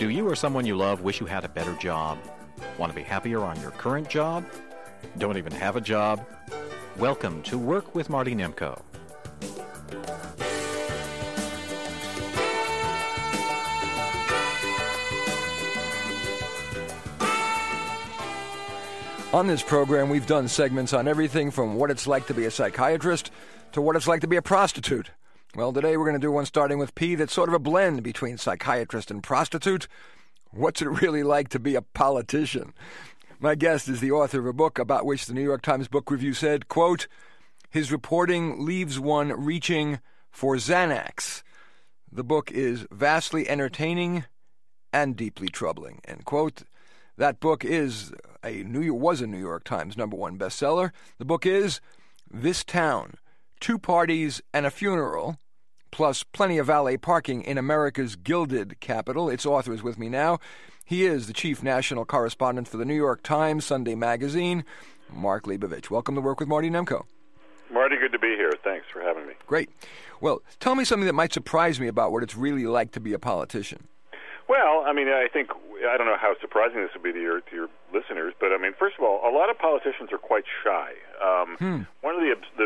Do you or someone you love wish you had a better job? Want to be happier on your current job? Don't even have a job? Welcome to Work with Marty Nemko. On this program, we've done segments on everything from what it's like to be a psychiatrist to what it's like to be a prostitute. Well, today we're going to do one starting with P that's sort of a blend between psychiatrist and prostitute. What's it really like to be a politician? My guest is the author of a book about which the New York Times Book Review said, quote, his reporting leaves one reaching for Xanax. The book is vastly entertaining and deeply troubling, end quote. That book was a New York Times #1 bestseller. The book is This Town, 2 Parties and a Funeral, plus plenty of valet parking in America's gilded capital. Its author is with me now. He is the chief national correspondent for the New York Times Sunday Magazine, Mark Leibovich. Welcome to Work with Marty Nemko. Marty, good to be here. Thanks for having me. Great. Well, tell me something that might surprise me about what it's really like to be a politician. Well, I don't know how surprising this would be to your listeners, but first of all, a lot of politicians are quite shy. One of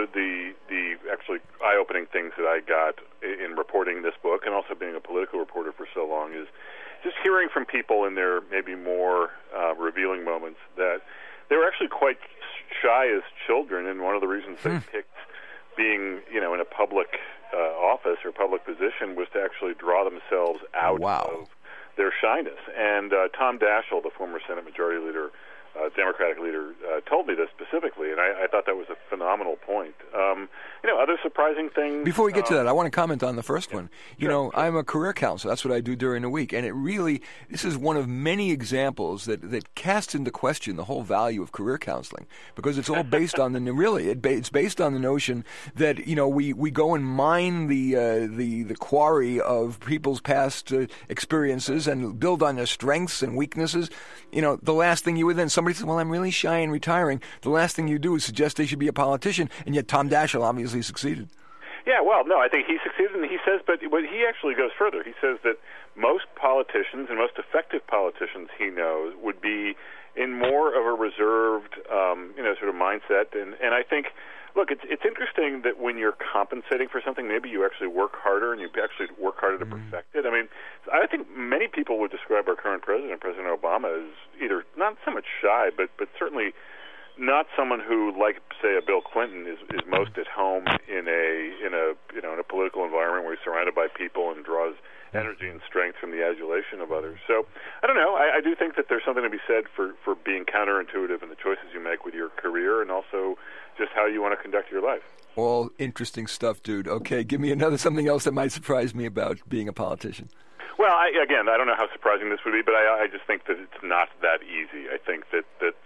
the actually eye-opening things that I got in reporting this book, and also being a political reporter for so long, is just hearing from people in their maybe more revealing moments that they were actually quite shy as children, and one of the reasons they picked being, in a public office or public position was to actually draw themselves out of their shyness. And Tom Daschle, the former Senate Majority Leader, Democratic leader, told me this specifically, and I thought that was a phenomenal point. Other surprising things... Before we get to that, I want to comment on the first one. Sure. I'm a career counselor. That's what I do during the week. And this is one of many examples that casts into question the whole value of career counseling, because it's all based on it's based on the notion that, we go and mine the quarry of people's past experiences and build on their strengths and weaknesses. The last thing you would then, somebody says, well, I'm really shy and retiring. The last thing you do is suggest they should be a politician, and yet Tom Daschle obviously succeeded. Yeah, well, no, I think he succeeded, and he says, but he actually goes further. He says that most politicians and most effective politicians he knows would be in more of a reserved, sort of mindset, and I think, look, it's interesting that when you're compensating for something, maybe you actually work harder and you actually work harder to perfect it. I think many people would describe our current president, President Obama, as either not so much shy, but certainly not someone who, like, say, a Bill Clinton, is most at home in a political environment where he's surrounded by people and draws energy and strength from the adulation of others. So, I don't know. I do think that there's something to be said for being counterintuitive in the choices you make with your career, and also just how you want to conduct your life. All interesting stuff, dude. Okay, give me something else that might surprise me about being a politician. Well, I don't know how surprising this would be, but I just think that it's not that easy. I think that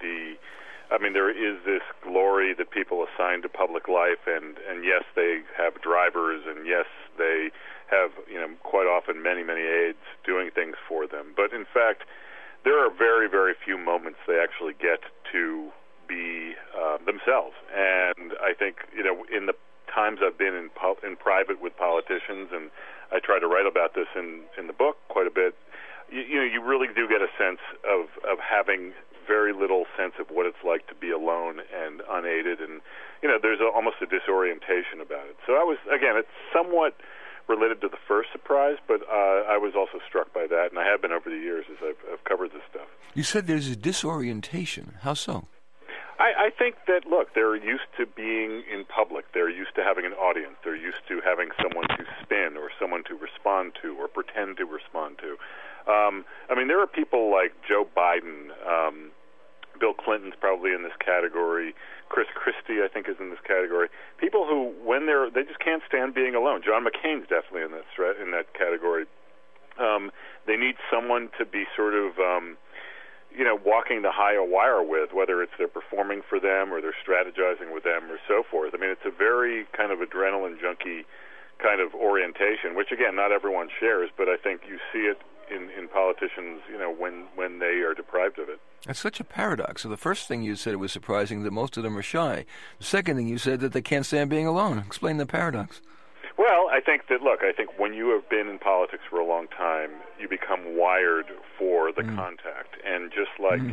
there is this glory that people assign to public life, and yes, they have drivers, and yes, they have, quite often many, many aides doing things for them. But in fact, there are very, very few moments they actually get to be themselves. And I think, in the times I've been in private with politicians, and I try to write about this in the book quite a bit, you really do get a sense of having very little sense of what it's like to be alone and unaided, and there's almost a disorientation about it. So it's somewhat related to the first surprise, but I was also struck by that, and I have been over the years as I've covered this stuff. You said there's a disorientation. How so? I think that, look, they're used to being in public. They're used to having an audience. They're used to having someone to spin or someone to respond to or pretend to respond to. There are people like Joe Biden, Bill Clinton's probably in this category, Chris Christie, I think, is in this category. People who, when they just can't stand being alone. John McCain's definitely in that category. They need someone to be sort of, walking the high wire with, whether it's they're performing for them or they're strategizing with them or so forth. It's a very kind of adrenaline junkie kind of orientation, which, again, not everyone shares, but I think you see it in politicians, when they are deprived of it. That's such a paradox. So the first thing you said was surprising that most of them are shy. The second thing you said that they can't stand being alone. Explain the paradox. Well, I think when you have been in politics for a long time, you become wired for the contact. And just like,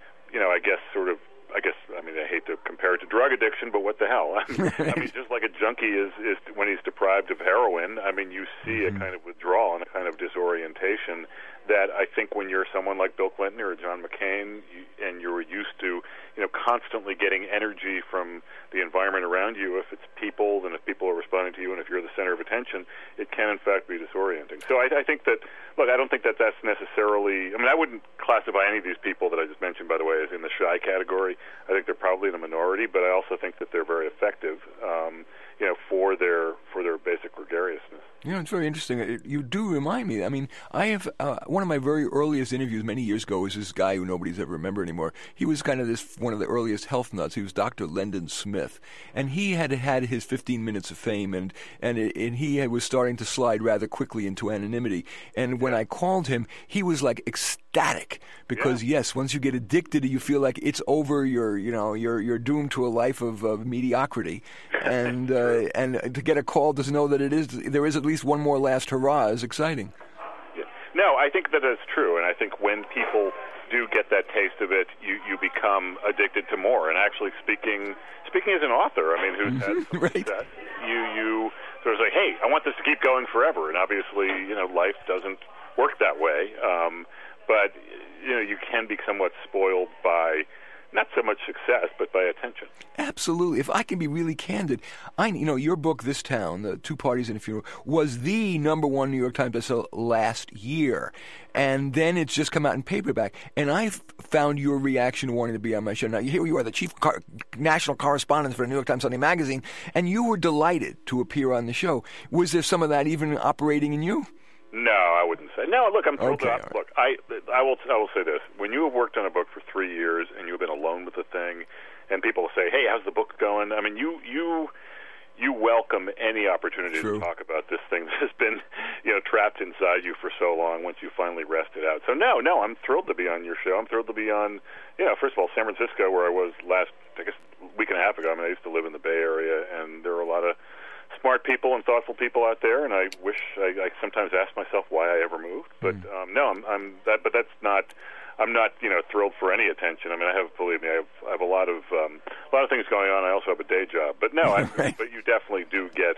I hate to compare it to drug addiction, but what the hell? I mean, just like a junkie is when he's deprived of heroin, I mean, you see a kind of withdrawal and a kind of disorientation that I think when you're someone like Bill Clinton or John McCain, and you're used to, constantly getting energy from the environment around you, if it's people, and if people are responding to you, and if you're the center of attention, it can in fact be disorienting. So I think that, I don't think that that's necessarily, I wouldn't classify any of these people that I just mentioned, by the way, as in the shy category. I think they're probably in a minority, but I also think that they're very effective, for their basic gregariousness. It's very interesting. You do remind me. I mean, I have one of my very earliest interviews many years ago was this guy who nobody's ever remembered anymore. He was kind of one of the earliest health nuts. He was Dr. Lendon Smith, and he had his 15 minutes of fame, and he was starting to slide rather quickly into anonymity. And when I called him, he was like ecstatic because yes, once you get addicted, you feel like it's over. You're doomed to a life of mediocrity, and to get a call to know that there is at least one more last hurrah is exciting. Yeah. No, I think that is true, and I think when people do get that taste of it, you become addicted to more. And actually, speaking as an author, who's had some success, you sort of say, hey, I want this to keep going forever. And obviously, life doesn't work that way. But you can be somewhat spoiled by not so much success, but by attention. Absolutely. If I can be really candid, your book, This Town, The Two Parties and a Funeral, was the #1 New York Times bestseller last year. And then it's just come out in paperback. And I found your reaction wanting to be on my show. Now, here you are, the chief national correspondent for the New York Times Sunday Magazine, and you were delighted to appear on the show. Was there some of that even operating in you? No, I wouldn't say. No, look, I'm thrilled. Okay, Look, I will say this: when you have worked on a book for 3 years and you've been alone with the thing, and people say, "Hey, how's the book going?" You welcome any opportunity to talk about this thing that has been, trapped inside you for so long. Once you finally rest it out. So no, I'm thrilled to be on your show. I'm thrilled to be on, first of all, San Francisco, where I was last, week and a half ago. I used to live in the Bay Area, and there are a lot of smart people and thoughtful people out there, and I wish I sometimes ask myself why I ever moved. But but that's not. I'm not, thrilled for any attention. Believe me, I have a lot of things going on. I also have a day job. But no, but you definitely do get.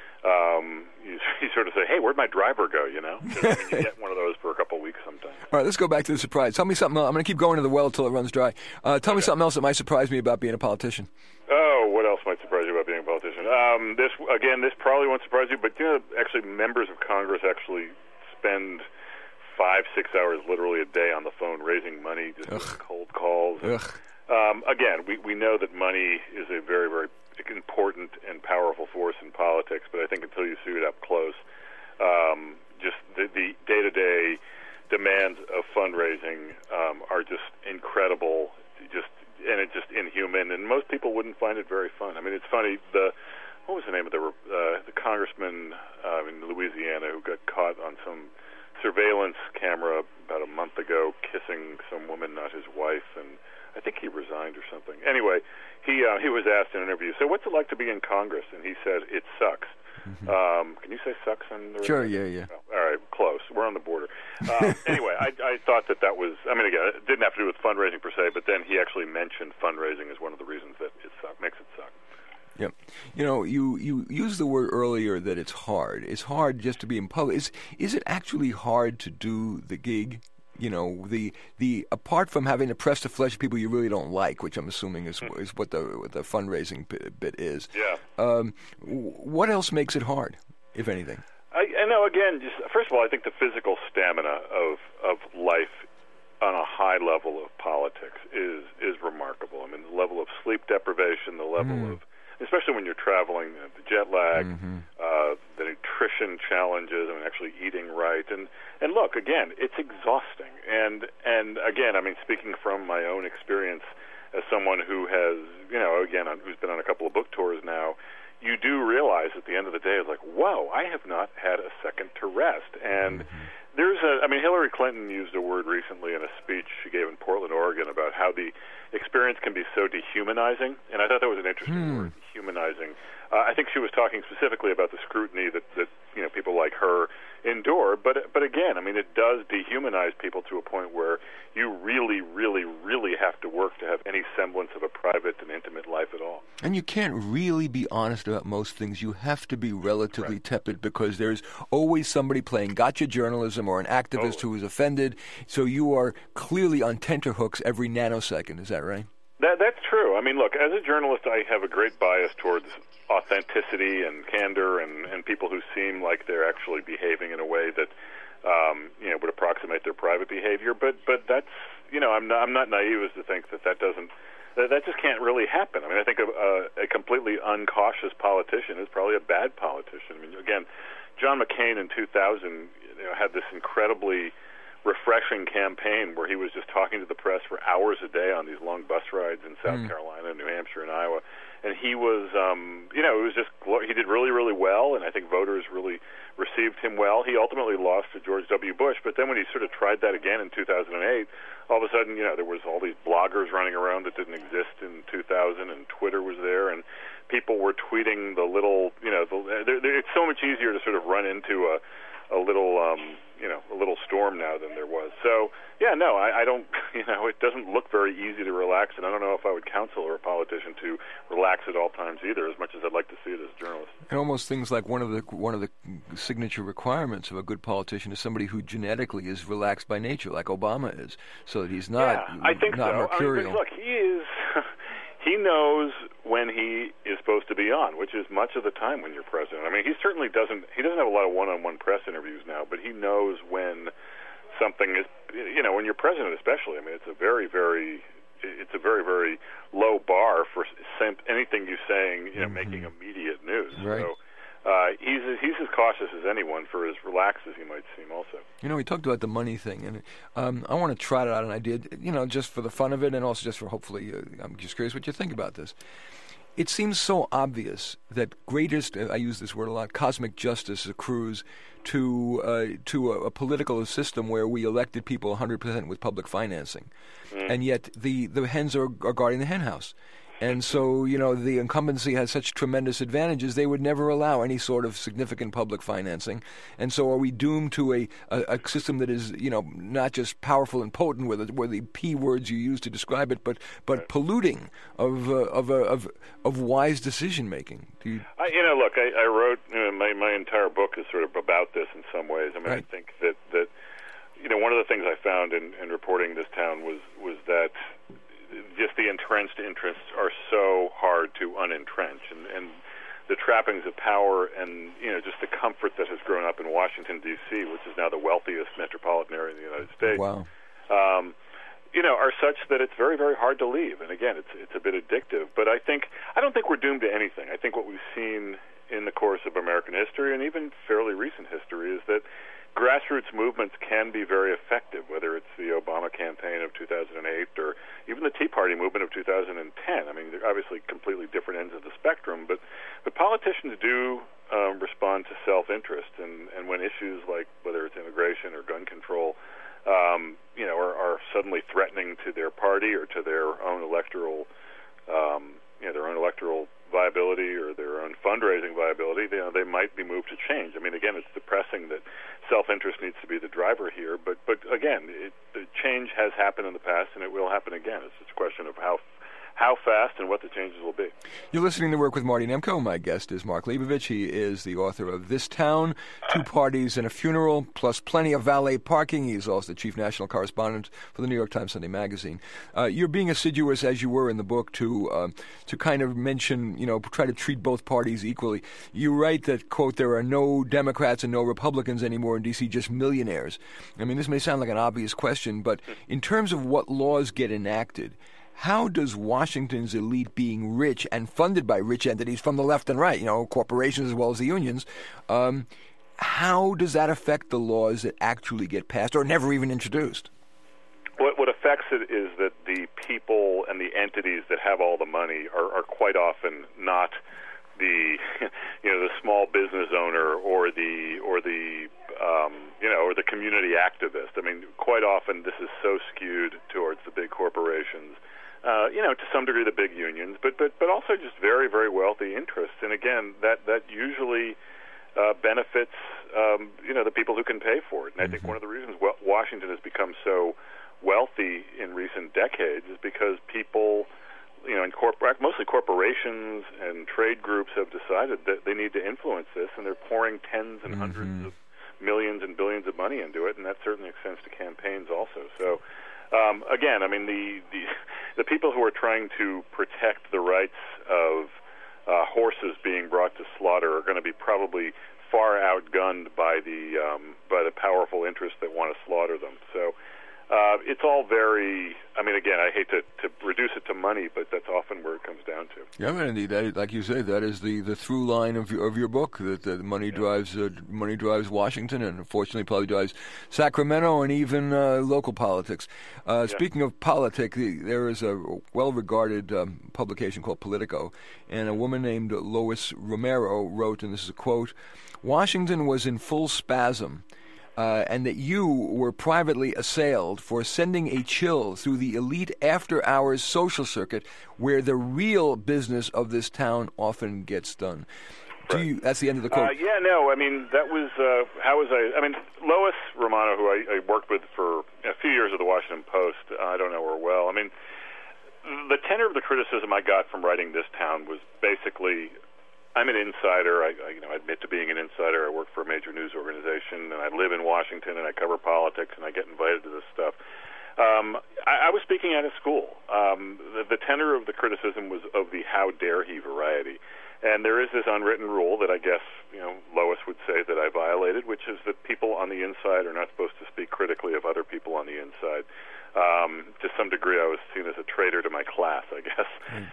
You sort of say, "Hey, where'd my driver go?" You get one of those for a couple of weeks sometimes. All right, let's go back to the surprise. Tell me something else. I'm going to keep going to the well until it runs dry. Tell me something else that might surprise me about being a politician. Oh, what else might surprise you about being a politician? This probably won't surprise you, but actually, members of Congress actually spend 5-6 hours literally a day on the phone raising money, just doing cold calls. Again, we know that money is a very, very important and powerful force in politics, but I think until you see it up close, just the day-to-day demands of fundraising are just incredible, and it's just inhuman, and most people wouldn't find it very fun. It's funny, what was the name of the congressman in Louisiana who got caught on some surveillance camera about a month ago kissing some woman, not his wife, and I think he resigned or something. Anyway, he was asked in an interview, so what's it like to be in Congress? And he said, it sucks. Can you say sucks on the Sure, yeah. Oh, all right, close. We're on the border. Anyway, I thought that was, again, it didn't have to do with fundraising per se, but then he actually mentioned fundraising as one of the reasons that makes it suck. Yep. You used the word earlier that it's hard. It's hard just to be in public. Is it actually hard to do the gig? The apart from having to press the flesh of people you really don't like, which I'm assuming is what the fundraising bit is. Yeah. What else makes it hard, if anything? I know. Again, just first of all, I think the physical stamina of life on a high level of politics is remarkable. The level of sleep deprivation, the level of, especially when you're traveling, the jet lag, the nutrition challenges, actually eating right, and look, again, it's exhausting, and again, speaking from my own experience as someone who has, who's been on a couple of book tours now, you do realize at the end of the day, it's like, whoa, I have not had a second to rest, and there's Hillary Clinton used a word recently in a speech she gave in Portland, Oregon, about how the experience can be so dehumanizing, and I thought that was an interesting word, dehumanizing. I think she was talking specifically about the scrutiny that people like her endure. But again, I mean, it does dehumanize people to a point where you really, really, really have to work to have any semblance of a private and intimate life at all. And you can't really be honest about most things. You have to be relatively tepid because there's always somebody playing gotcha journalism or an activist who is offended. So you are clearly on tenterhooks every nanosecond. Is that right? That's true. I mean, look, as a journalist, I have a great bias towards authenticity and candor and people who seem like they're actually behaving in a way that would approximate their private behavior. But that's I'm not naive as to think that just can't really happen. I mean, I think a completely uncautious politician is probably a bad politician. I mean, again, John McCain in 2000 had this incredibly refreshing campaign where he was just talking to the press for hours a day on these long bus rides in South Carolina, New Hampshire, and Iowa. And he was, it was just, he did really, really well, and I think voters really received him well. He ultimately lost to George W. Bush, but then when he sort of tried that again in 2008, all of a sudden, there was all these bloggers running around that didn't exist in 2000, and Twitter was there, and people were tweeting the little, it's so much easier to sort of run into a little storm now than there was. So, I don't, it doesn't look very easy to relax, and I don't know if I would counsel a politician to relax at all times either, as much as I'd like to see it as a journalist. And almost things like one of the signature requirements of a good politician is somebody who genetically is relaxed by nature, like Obama is, so that he's not I think not so. mercurial. I mean, look, he is. He knows when he is supposed to be on, which is much of the time when you're president. I mean, he certainly doesn't have a lot of one-on-one press interviews now, but he knows when something is, when you're president especially. I mean, it's a very, very low bar for anything you're saying, making immediate news. Right. So he's as cautious as anyone, for as relaxed as he might seem also. We talked about the money thing, and I want to trot out an idea, just for the fun of it, and also just for hopefully, I'm just curious what you think about this. It seems so obvious that greatest, I use this word a lot, cosmic justice accrues to a political system where we elected people 100% with public financing, and yet the hens are guarding the hen house. And so, the incumbency has such tremendous advantages, they would never allow any sort of significant public financing. And so are we doomed to a system that is, not just powerful and potent, where the P words you use to describe it, but polluting of wise decision-making? Look, I wrote, my entire book is sort of about this in some ways. I mean, I think that one of the things I found in reporting this town was that just the entrenched interests are so hard to unentrench, and the trappings of power and just the comfort that has grown up in Washington, D.C., which is now the wealthiest metropolitan area in the United States, are such that it's very, very hard to leave. And again, it's a bit addictive. But I don't think we're doomed to anything. I think what we've seen in the course of American history, and even fairly recent history, is that grassroots movements can be very effective, whether it's the Obama campaign of 2008 or even the Tea Party movement of 2010. I mean, they're obviously completely different ends of the spectrum, but politicians do respond to self-interest, and when issues like whether it's immigration or gun control are suddenly threatening to their party or to their own electoral viability or their own fundraising viability, they might be moved to change. I mean, again, it's depressing that self-interest needs to be the driver here, but again, the change has happened in the past, and it will happen again. It's just a question of how fast and what the changes will be. You're listening to Work with Marty Nemko. My guest is Mark Leibovich. He is the author of This Town, Two Parties and a Funeral, plus plenty of valet parking. He's also the chief national correspondent for the New York Times Sunday Magazine. You're being assiduous, as you were in the book, to kind of mention, try to treat both parties equally. You write that, quote, there are no Democrats and no Republicans anymore in D.C., just millionaires. I mean, this may sound like an obvious question, but in terms of what laws get enacted, how does Washington's elite being rich and funded by rich entities from the left and right, corporations as well as the unions, how does that affect the laws that actually get passed or never even introduced? What affects it is that the people and the entities that have all the money are quite often not the the small business owner or the community activist. I mean, quite often this is so skewed towards the big corporations to some degree the big unions, but also just very, very wealthy interests. And again, that usually benefits, the people who can pay for it. And I think one of the reasons Washington has become so wealthy in recent decades is because people, mostly corporations and trade groups have decided that they need to influence this, and they're pouring tens and hundreds of millions and billions of money into it, and that certainly extends to campaigns also. So, again, I mean, the people who are trying to protect the rights of horses being brought to slaughter are going to be probably far outgunned by the powerful interests that want to slaughter them. So it's all very. I mean, again, I hate to reduce it to money, but that's often where it comes down to. Yeah, indeed. That, like you say, that is the through line of your book. That money drives Washington, and unfortunately, probably drives Sacramento and even local politics. Speaking of politics, there is a well-regarded publication called Politico, and a woman named Lois Romero wrote, and this is a quote: "Washington was in full spasm." And that you were privately assailed for sending a chill through the elite after-hours social circuit where the real business of this town often gets done. Right. That's the end of the quote. I mean, that was, Lois Romano, who I worked with for a few years at the Washington Post, I don't know her well. I mean, the tenor of the criticism I got from writing this town was basically, I'm an insider. I admit to being an insider. I work for a major news organization, and I live in Washington, and I cover politics, and I get invited to this stuff. I was speaking out of school. The tenor of the criticism was of the how dare he variety. And there is this unwritten rule that I guess, Lois would say that I violated, which is that people on the inside are not supposed to speak critically of other people on the inside. To some degree, I was seen as a traitor to my class, I guess.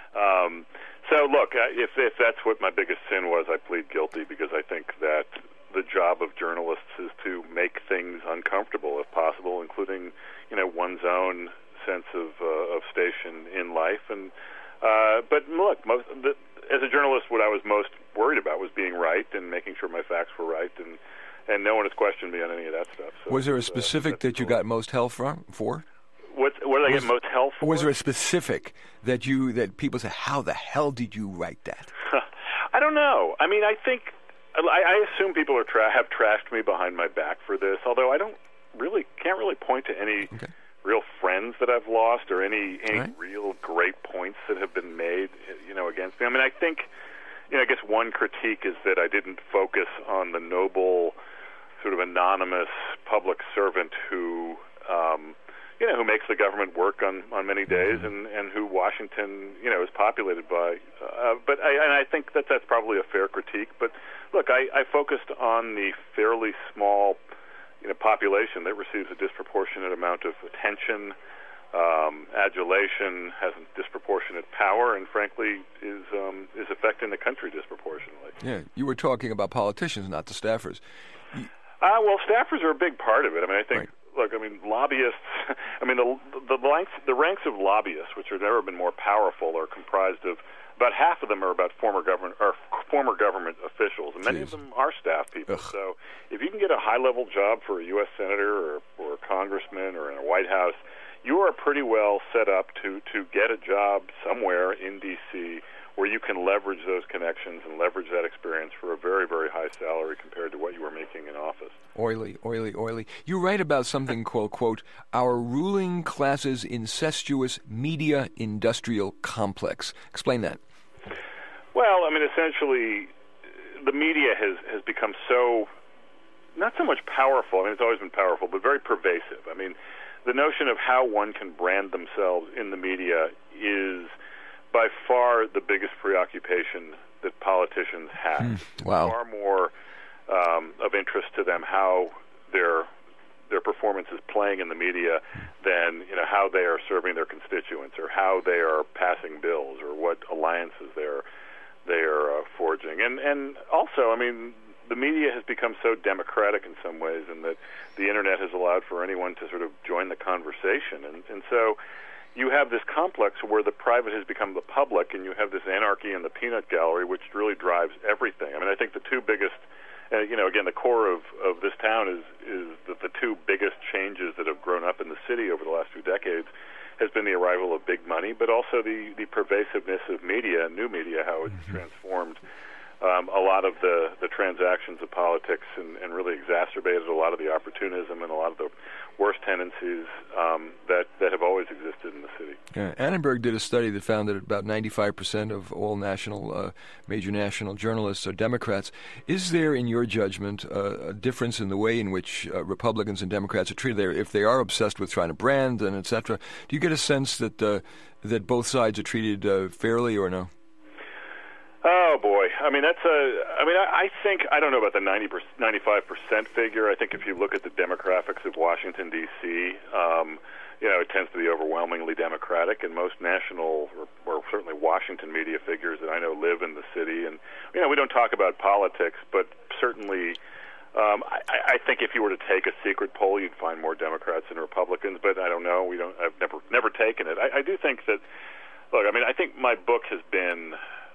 So, look, if that's what my biggest sin was, I plead guilty, because I think that the job of journalists is to make things uncomfortable, if possible, including, one's own sense of station in life. And but look, as a journalist, what I was most worried about was being right and making sure my facts were right, and no one has questioned me on any of that stuff. So was there a specific that you got most hell for? What did I get most hell for? Was there a specific that people say, how the hell did you write that? I don't know. I mean, I think I assume people have trashed me behind my back for this, although I can't really point to any real friends that I've lost or any real great points that have been made, against me. I mean, I think, I guess one critique is that I didn't focus on the noble, sort of anonymous public servant who makes the government work on many days, and who Washington, is populated by. But I think that's probably a fair critique. But look, I focused on the fairly small, population that receives a disproportionate amount of attention, adulation, has a disproportionate power, and frankly is affecting the country disproportionately. Yeah, you were talking about politicians, not the staffers. Well, staffers are a big part of it. I mean, I think. Right. Look, I mean, lobbyists. I mean, the ranks of lobbyists, which have never been more powerful, are comprised of about half of them are about former government officials, and many of them are staff people. Ugh. So, if you can get a high-level job for a U.S. senator or a congressman or in a White House, you are pretty well set up to get a job somewhere in D.C. where you can leverage those connections and leverage that experience for a very, very high salary compared to what you were making in office. Oily. You write about something called, quote, our ruling class's incestuous media industrial complex. Explain that. Well, I mean, essentially, the media has become so, not so much powerful, I mean, it's always been powerful, but very pervasive. I mean, the notion of how one can brand themselves in the media is by far the biggest preoccupation that politicians have. Wow. Far more of interest to them how their performance is playing in the media than how they are serving their constituents or how they are passing bills or what alliances they are forging. And also, I mean, the media has become so democratic in some ways, and that the internet has allowed for anyone to sort of join the conversation, and so you have this complex where the private has become the public, and you have this anarchy in the peanut gallery, which really drives everything. I mean, I think the two biggest, again, the core of this town is that the two biggest changes that have grown up in the city over the last few decades has been the arrival of big money, but also the pervasiveness of media, new media, how it's transformed a lot of the transactions of politics and really exacerbated a lot of the opportunism and a lot of the worst tendencies that have always existed in the city. Yeah. Annenberg did a study that found that about 95% of all major national journalists are Democrats. Is there, in your judgment, a difference in the way in which Republicans and Democrats are treated? If they are obsessed with trying to brand and et cetera, do you get a sense that both sides are treated fairly or no? Oh boy! I mean, I think I don't know about the 95% figure. I think if you look at the demographics of Washington D.C., it tends to be overwhelmingly Democratic, and most national or certainly Washington media figures that I know live in the city. And we don't talk about politics, but certainly, I think if you were to take a secret poll, you'd find more Democrats than Republicans. But I don't know. I've never taken it. I do think that. Look, I mean, I think my book has been.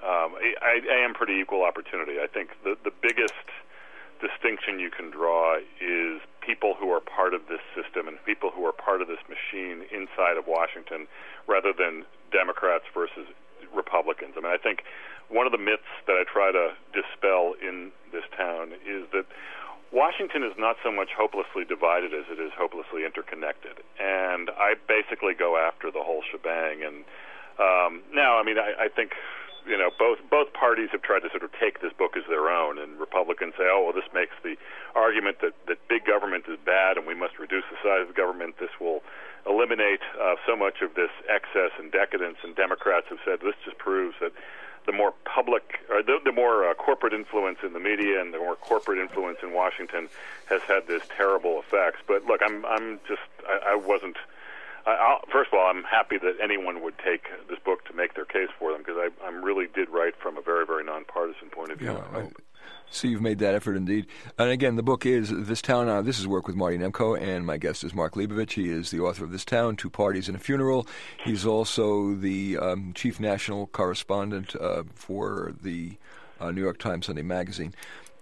I am pretty equal opportunity. I think the biggest distinction you can draw is people who are part of this system and people who are part of this machine inside of Washington rather than Democrats versus Republicans. I mean, I think one of the myths that I try to dispel in this town is that Washington is not so much hopelessly divided as it is hopelessly interconnected. And I basically go after the whole shebang. And now, I mean, I think... both parties have tried to sort of take this book as their own, and Republicans say, oh, well, this makes the argument that big government is bad and we must reduce the size of the government. This will eliminate so much of this excess and decadence, and Democrats have said this just proves that the more public, or the more corporate influence in the media and the more corporate influence in Washington has had this terrible effects. But look, I wasn't... first of all, I'm happy that anyone would take this book to make their case for them, because I really did write from a very, very nonpartisan point of view. Yeah, so you've made that effort indeed. And again, the book is This Town. This is Work with Marty Nemko, and my guest is Mark Leibovich. He is the author of This Town, Two Parties and a Funeral. He's also the chief national correspondent for the New York Times Sunday Magazine.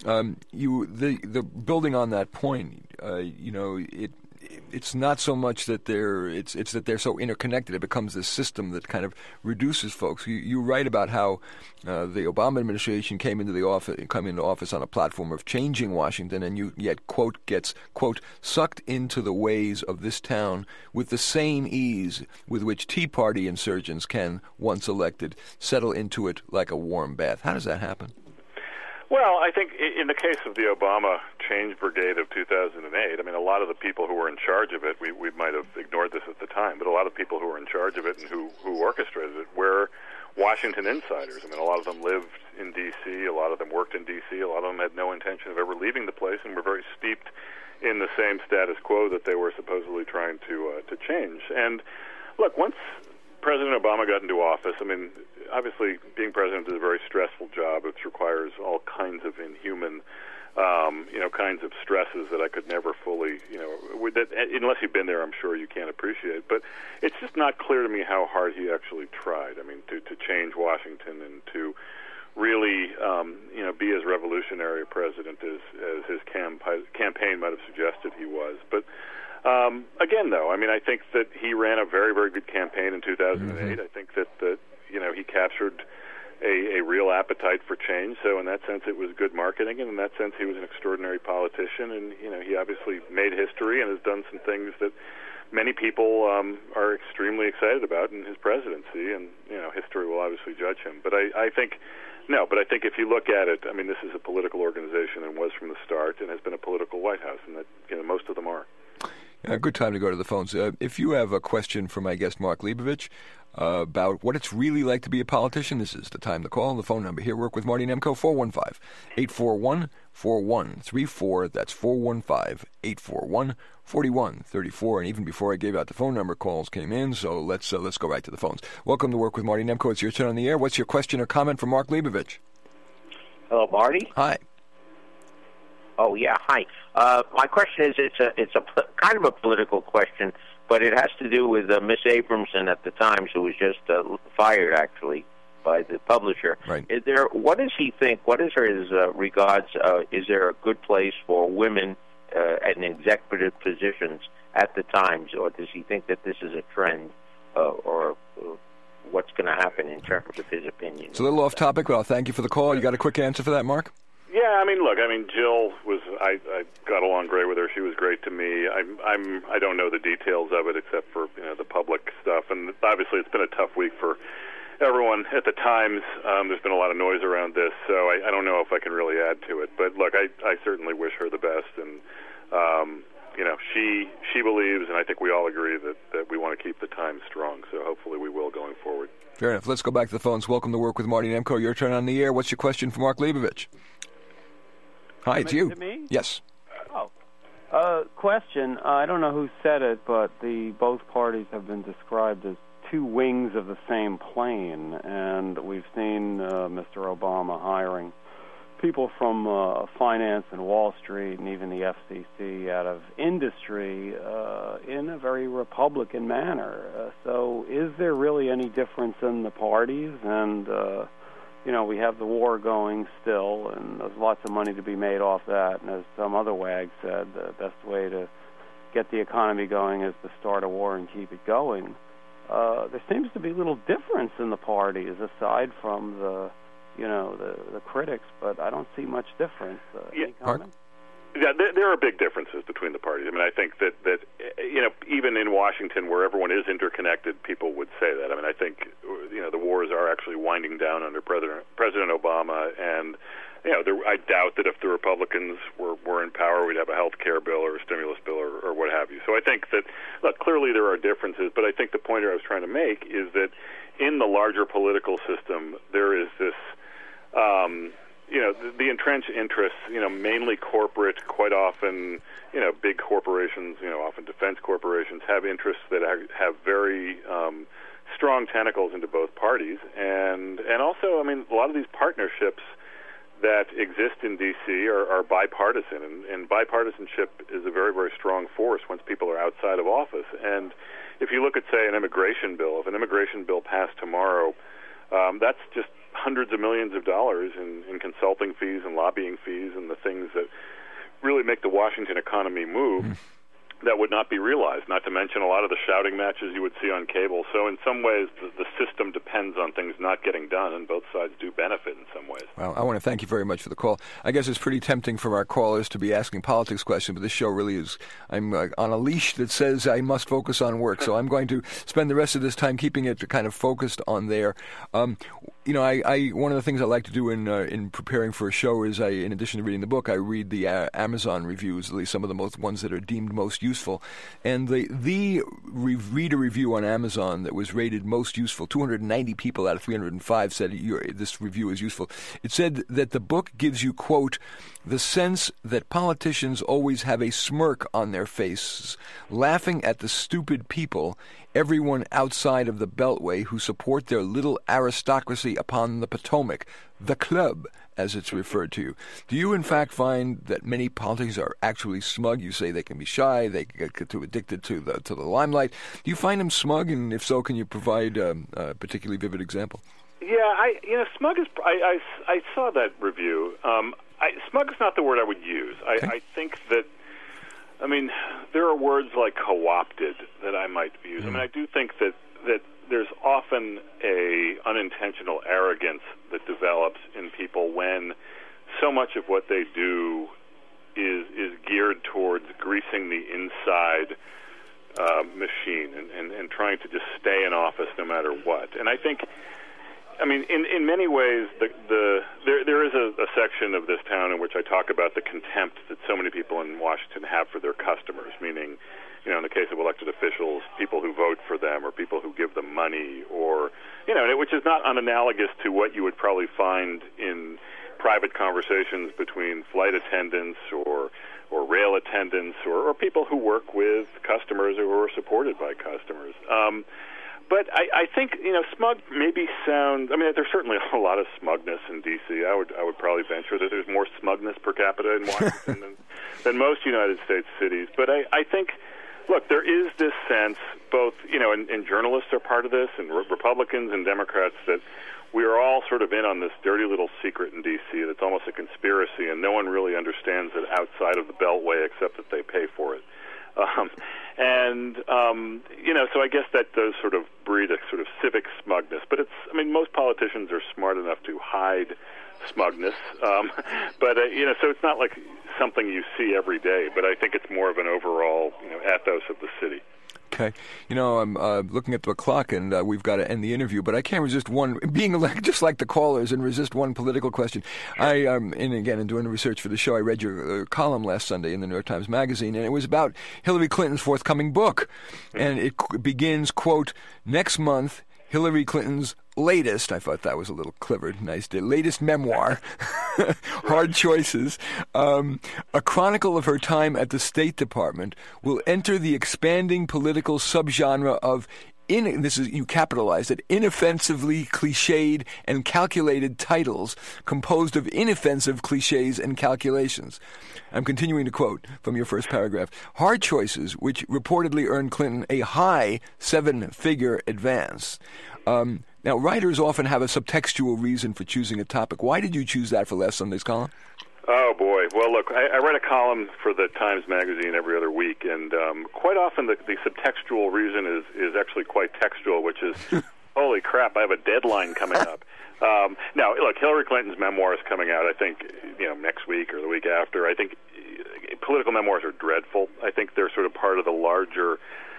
The building on that point, it's not so much that it's that they're so interconnected. It becomes this system that kind of reduces folks. You write about how the Obama administration came into office on a platform of changing Washington, and you yet gets sucked into the ways of this town with the same ease with which Tea Party insurgents can, once elected, settle into it like a warm bath. How does that happen? Well, I think in the case of the Obama Change Brigade of 2008, I mean, a lot of the people who were in charge of it, we might have ignored this at the time, but a lot of people who were in charge of it and who orchestrated it were Washington insiders. I mean, a lot of them lived in D.C., a lot of them worked in D.C., a lot of them had no intention of ever leaving the place and were very steeped in the same status quo that they were supposedly trying to change. And look, once President Obama got into office, I mean, obviously being president is a very stressful job. It requires all kinds of inhuman, kinds of stresses that I could never fully, unless you've been there, I'm sure you can't appreciate. But it's just not clear to me how hard he actually tried. I mean, to change Washington and to really, be as revolutionary a president as his campaign might have suggested he was. But again, though, I mean, I think that he ran a very, very good campaign in 2008. Mm-hmm. I think that he captured a real appetite for change. So in that sense, it was good marketing, and in that sense, he was an extraordinary politician. And he obviously made history and has done some things that many people are extremely excited about in his presidency. And history will obviously judge him. But I think if you look at it, I mean, this is a political organization and was from the start, and has been a political White House, and that most of them are. Good time to go to the phones. If you have a question for my guest, Mark Leibovich, about what it's really like to be a politician, this is the time to call. The phone number here, Work with Marty Nemko, 415-841-4134. That's 415-841-4134. And even before I gave out the phone number, calls came in, so let's go right to the phones. Welcome to Work with Marty Nemko. It's your turn on the air. What's your question or comment for Mark Leibovich? Hello, Marty. Hi. Oh, yeah, hi. My question is, it's a kind of a political question, but it has to do with Miss Abramson at the Times, who was just fired, actually, by the publisher. Right. What does he think? What is his regards? Is there a good place for women in executive positions at the Times, or does he think that this is a trend? what's going to happen in terms of his opinion. It's a little off topic, but I'll thank you for the call. You got a quick answer for that, Mark? Yeah, Jill was. I got along great with her. She was great to me. I don't know the details of it except for the public stuff, and obviously it's been a tough week for everyone at the Times. There's been a lot of noise around this, so I don't know if I can really add to it. But look, I certainly wish her the best, and she believes, and I think we all agree that we want to keep the Times strong. So hopefully we will going forward. Fair enough. Let's go back to the phones. Welcome to Work with Marty Nemko. Your turn on the air. What's your question for Mark Leibovich? Hi, it's you. To me? Yes. Question. I don't know who said it, but both parties have been described as two wings of the same plane, and we've seen Mr. Obama hiring people from finance and Wall Street and even the FCC out of industry in a very Republican manner. So is there really any difference in the parties? And we have the war going still, and there's lots of money to be made off that. And as some other wag said, the best way to get the economy going is to start a war and keep it going. There seems to be little difference in the parties, aside from the critics, but I don't see much difference. Any comment? Yeah, there are big differences between the parties. I think that even in Washington, where everyone is interconnected, people would say that. I think the wars are actually winding down under President Obama, and I doubt that if the Republicans were in power, we'd have a health care bill or a stimulus bill or what have you. So I think that, look, clearly there are differences, but I think the point I was trying to make is that in the larger political system, there is this the entrenched interests, mainly corporate, quite often, big corporations, often defense corporations, have interests that have very strong tentacles into both parties. And also, a lot of these partnerships that exist in D.C. are bipartisan, and bipartisanship is a very, very strong force once people are outside of office. And if you look at, say, an immigration bill, if an immigration bill passed tomorrow, that's just hundreds of millions of dollars in consulting fees and lobbying fees and the things that really make the Washington economy move that would not be realized, not to mention a lot of the shouting matches you would see on cable. So in some ways, the system depends on things not getting done, and both sides do benefit in some ways. Well, I want to thank you very much for the call. I guess it's pretty tempting for our callers to be asking politics questions, but this show really is, I'm on a leash that says I must focus on work, so I'm going to spend the rest of this time keeping it kind of focused on there. One of the things I like to do in preparing for a show is in addition to reading the book, I read the Amazon reviews, at least some of the ones that are deemed most useful. And the reader review on Amazon that was rated most useful, 290 people out of 305 said this review is useful. It said that the book gives you, quote, the sense that politicians always have a smirk on their faces, laughing at the stupid people, everyone outside of the Beltway who support their little aristocracy upon the Potomac, the club, as it's referred to. Do you, in fact, find that many politicians are actually smug? You say they can be shy, they get too addicted to the limelight. Do you find them smug, and if so, can you provide a particularly vivid example? Yeah, smug is. I saw that review. Smug is not the word I would use. Okay. I think that. There are words like co-opted that I might use. I do think that there's often a unintentional arrogance that develops in people when so much of what they do is geared towards greasing the inside machine and trying to just stay in office no matter what. And I think, in many ways, there is a section of this town in which I talk about the contempt that so many people in Washington have for their customers, meaning, in the case of elected officials, people who vote for them or people who give them money, or, which is not unanalogous to what you would probably find in private conversations between flight attendants or rail attendants or people who work with customers or who are supported by customers. But I think, smug maybe sounds. There's certainly a lot of smugness in D.C. I would probably venture that there's more smugness per capita in Washington than most United States cities. But I think, look, there is this sense, both, and journalists are part of this, and Republicans and Democrats, that we are all sort of in on this dirty little secret in D.C. that's almost a conspiracy, and no one really understands it outside of the Beltway except that they pay for it. So I guess that does sort of breed a sort of civic smugness. But most politicians are smart enough to hide smugness. So it's not like something you see every day, but I think it's more of an overall, ethos of the city. Okay. I'm looking at the clock, and we've got to end the interview, but I can't resist being just like the callers and resist one political question. In doing the research for the show, I read your column last Sunday in the New York Times Magazine, and it was about Hillary Clinton's forthcoming book. And it begins, quote, "Next month, Hillary Clinton's latest," I thought that was a little clever, nice, latest memoir, Hard Choices, a chronicle of her time at the State Department, will enter the expanding political subgenre of, you capitalized it, inoffensively cliched and calculated titles composed of inoffensive cliches and calculations. I'm continuing to quote from your first paragraph. Hard Choices, which reportedly earned Clinton a high 7-figure advance. Now, writers often have a subtextual reason for choosing a topic. Why did you choose that for last Sunday's column? Oh, boy. Well, look, I write a column for the Times Magazine every other week, and quite often the subtextual reason is actually quite textual, which is, holy crap, I have a deadline coming up. Now, look, Hillary Clinton's memoir is coming out, I think, next week or the week after. I think political memoirs are dreadful. I think they're sort of part of the larger...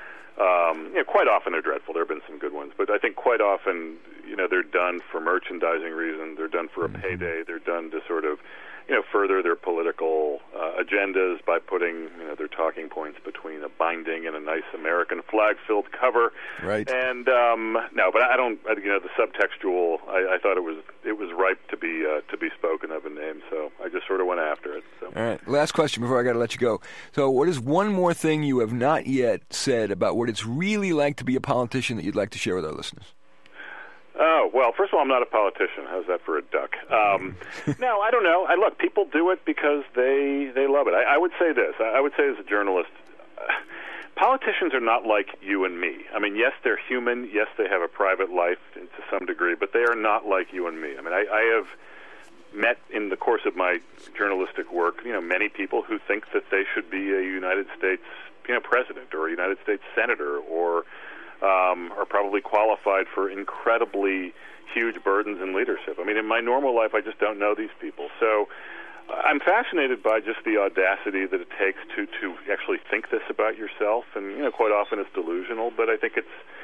quite often they're dreadful. There have been some good ones, but I think quite often, they're done for merchandising reasons. They're done for a payday. They're done to sort of, further their political agendas by putting, their talking points between a binding and a nice American flag-filled cover. Right. And but I don't. The subtextual. I thought it was ripe to be spoken of and named. So I just sort of went after it. So. All right. Last question before I got to let you go. So, what is one more thing you have not yet said about what it's really like to be a politician that you'd like to share with our listeners? Oh, well, first of all, I'm not a politician. How's that for a duck? No, I don't know. Look, people do it because they love it. I would say this. I would say as a journalist, politicians are not like you and me. Yes, they're human. Yes, they have a private life to some degree, but they are not like you and me. I have met in the course of my journalistic work, many people who think that they should be a United States, president or a United States senator or are probably qualified for incredibly huge burdens in leadership. In my normal life, I just don't know these people. So I'm fascinated by just the audacity that it takes to actually think this about yourself. And, quite often it's delusional, but I think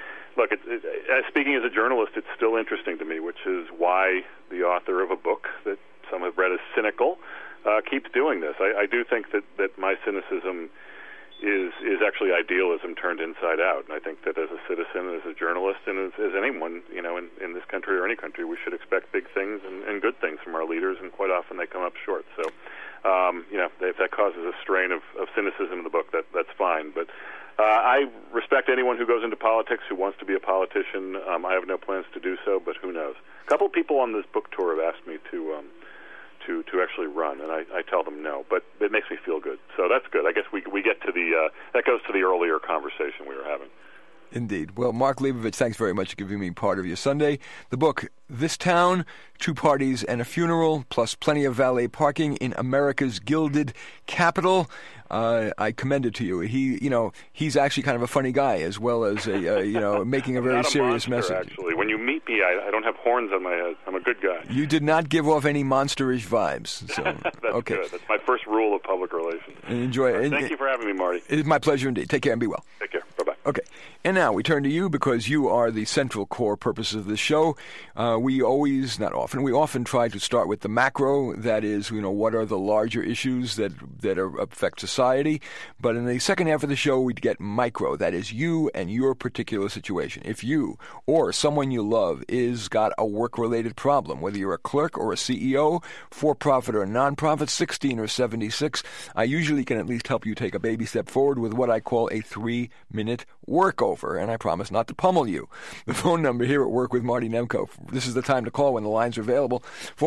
speaking as a journalist, it's still interesting to me, which is why the author of a book that some have read as cynical keeps doing this. I do think that my cynicism is actually idealism turned inside out. And I think that as a citizen, as a journalist, and as anyone, in this country or any country, we should expect big things and good things from our leaders, and quite often they come up short. So, if that causes a strain of cynicism in the book, that's fine. But I respect anyone who goes into politics, who wants to be a politician. I have no plans to do so, but who knows? A couple of people on this book tour have asked me to actually run, and I tell them no, but it makes me feel good. So that's good. I guess we get to that goes to the earlier conversation we were having. Indeed. Well, Mark Leibovich, thanks very much for giving me part of your Sunday. The book, This Town, 2 Parties and a Funeral, plus plenty of valet parking in America's Gilded Capital. I commend it to you. He's actually kind of a funny guy, as well as making a very serious message. Actually, when you meet me, I don't have horns on my head. I'm a good guy. You did not give off any monsterish vibes. So that's okay. Good. That's my first rule of public relations. Enjoy it. Thank you for having me, Marty. It's my pleasure indeed. Take care and be well. Take care. Bye-bye. Okay. And now we turn to you because you are the central core purpose of this show. We often try to start with the macro, that is, what are the larger issues that affect society. But in the second half of the show, we get micro, that is you and your particular situation. If you or someone you love is got a work-related problem, whether you're a clerk or a CEO, for-profit or non-profit, 16 or 76, I usually can at least help you take a baby step forward with what I call a 3-minute workover, and I promise not to pummel you. The phone number here at Work with Marty Nemko, this is the time to call when the lines are available,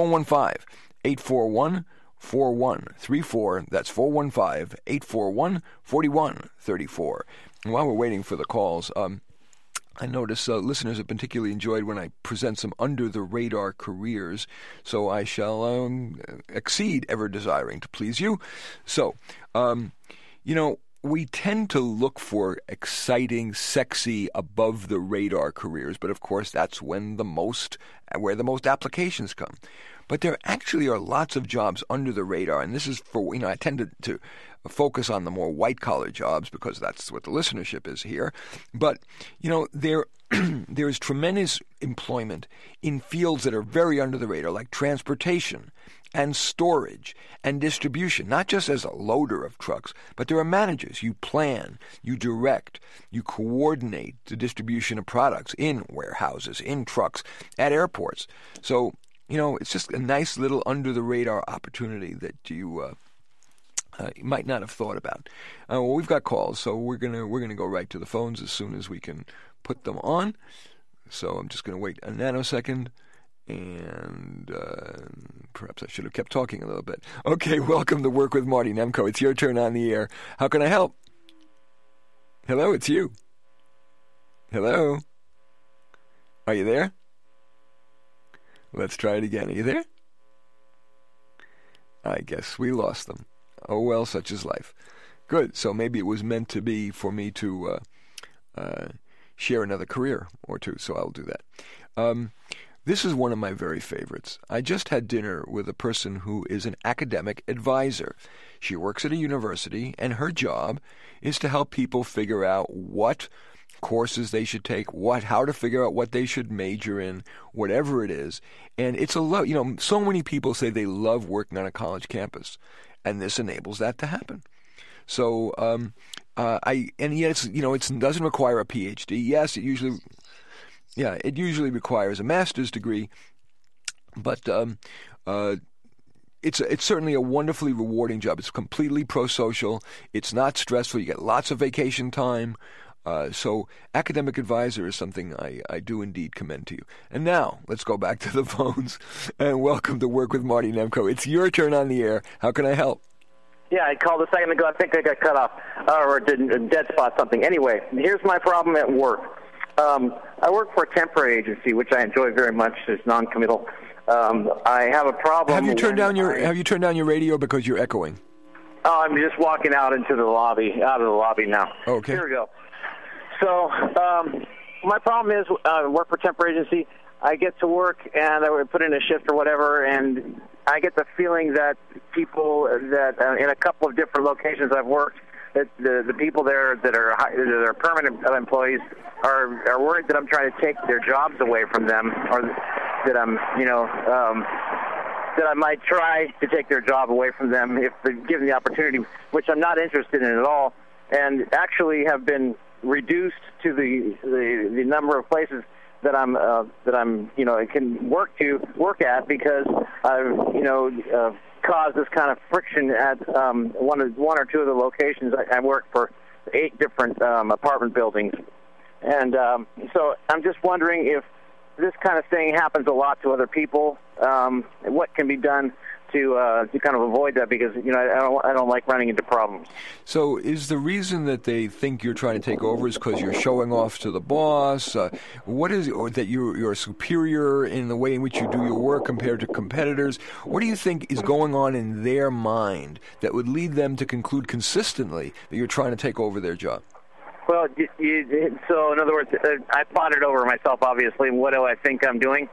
415-841-4134. That's 415-841-4134. And while we're waiting for the calls, I notice listeners have particularly enjoyed when I present some under-the-radar careers, so I shall exceed ever desiring to please you. So, we tend to look for exciting, sexy, above-the-radar careers, but of course that's where the most applications come. But there actually are lots of jobs under the radar, and this is for, I tend to focus on the more white-collar jobs because that's what the listenership is here. But, there is tremendous employment in fields that are very under the radar, like transportation and storage and distribution, not just as a loader of trucks, but there are managers. You plan, you direct, you coordinate the distribution of products in warehouses, in trucks, at airports. So, it's just a nice little under-the-radar opportunity that you might not have thought about. Well, we've got calls, so we're gonna go right to the phones as soon as we can put them on. So I'm just going to wait a nanosecond, and perhaps I should have kept talking a little bit. Okay, welcome to Work with Marty Nemko. It's your turn on the air. How can I help? Hello, it's you. Hello? Are you there? Let's try it again. Are you there? I guess we lost them. Oh, well, such is life. Good. So maybe it was meant to be for me to share another career or two, so I'll do that. This is one of my very favorites. I just had dinner with a person who is an academic advisor. She works at a university, and her job is to help people figure out what courses they should take, how to figure out what they should major in, whatever it is. And it's so many people say they love working on a college campus, and this enables that to happen. So, it doesn't require a PhD. Yes, it usually requires a master's degree, but it's certainly a wonderfully rewarding job. It's completely pro-social. It's not stressful. You get lots of vacation time. So academic advisor is something I do indeed commend to you. And now, let's go back to the phones, and welcome to Work with Marty Nemko. It's your turn on the air. How can I help? Yeah, I called a second ago. I think I got cut off or didn't dead spot something. Anyway, here's my problem at work. I work for a temporary agency, which I enjoy very much. It's non-committal. I have a problem. Have you turned down your radio because you're echoing? Oh, I'm just walking out of the lobby now. Okay. Here we go. So my problem is I work for a temporary agency. I get to work and I would put in a shift or whatever, and I get the feeling that people that in a couple of different locations I've worked, that the people there that are permanent employees are worried that I'm trying to take their jobs away from them, or that I'm that I might try to take their job away from them if they're given the opportunity, which I'm not interested in at all, and actually have been reduced to the number of places that I'm I can work at because I've caused this kind of friction at one or two of the locations. I work for 8 different apartment buildings, and so I'm just wondering if this kind of thing happens a lot to other people. What can be done to kind of avoid that, because I don't like running into problems. So is the reason that they think you're trying to take over is because you're showing off to the boss? What is, or that you're superior in the way in which you do your work compared to competitors? What do you think is going on in their mind that would lead them to conclude consistently that you're trying to take over their job? Well, so in other words, I thought it over myself, obviously. What do I think I'm doing?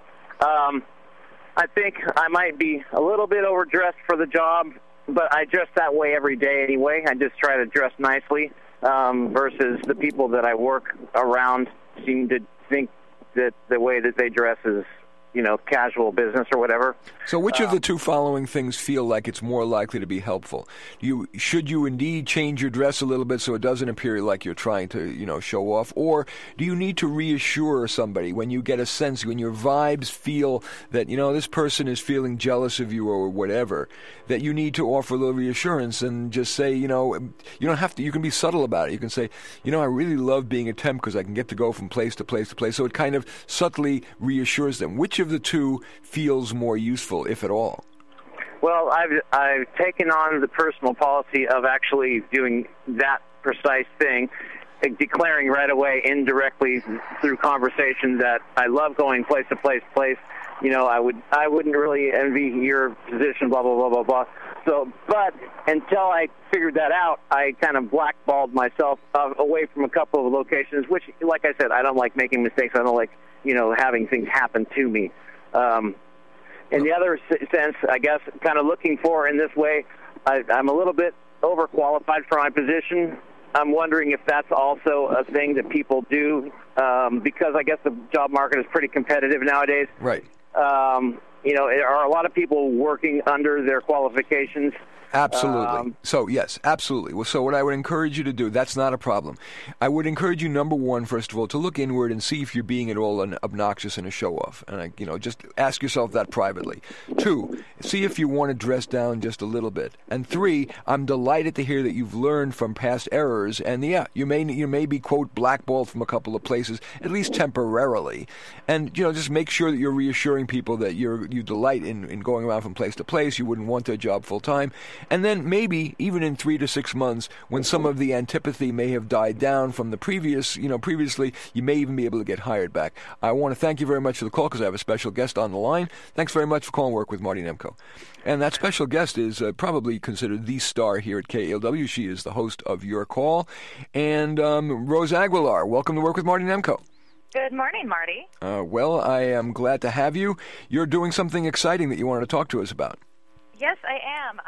I think I might be a little bit overdressed for the job, but I dress that way every day anyway. I just try to dress nicely, versus the people that I work around seem to think that the way that they dress is, casual business or whatever. So which of the two following things feel like it's more likely to be helpful? Should you indeed change your dress a little bit so it doesn't appear like you're trying to, show off? Or do you need to reassure somebody when you get a sense, when your vibes feel that, this person is feeling jealous of you or whatever, that you need to offer a little reassurance and just say, you don't have to, you can be subtle about it. You can say, I really love being a temp because I can get to go from place to place to place. So it kind of subtly reassures them. Which of the two feels more useful, if at all? Well, I've taken on the personal policy of actually doing that precise thing, declaring right away indirectly through conversation that I love going place to place. I wouldn't really envy your position, blah blah blah blah blah. But until I figured that out, I kind of blackballed myself away from a couple of locations, which, like I said, I don't like making mistakes. I don't like, having things happen to me. In the other sense, I guess, kind of looking for in this way, I'm a little bit overqualified for my position. I'm wondering if that's also a thing that people do, because I guess the job market is pretty competitive nowadays. Right. Are a lot of people working under their qualifications? Absolutely. So, yes, absolutely. Well, so what I would encourage you to do, that's not a problem. I would encourage you, number one, first of all, to look inward and see if you're being at all obnoxious and a show-off. And, just ask yourself that privately. 2, see if you want to dress down just a little bit. And 3, I'm delighted to hear that you've learned from past errors. And, you may be, quote, blackballed from a couple of places, at least temporarily. And, just make sure that you're reassuring people that you delight in going around from place to place. You wouldn't want their job full-time. And then maybe even in 3 to 6 months, when some of the antipathy may have died down from the previously, you may even be able to get hired back. I want to thank you very much for the call because I have a special guest on the line. Thanks very much for calling Work with Marty Nemko. And that special guest is probably considered the star here at KALW. She is the host of Your Call. And Rose Aguilar, welcome to Work with Marty Nemko. Good morning, Marty. Well, I am glad to have you. You're doing something exciting that you wanted to talk to us about. Yes, I am.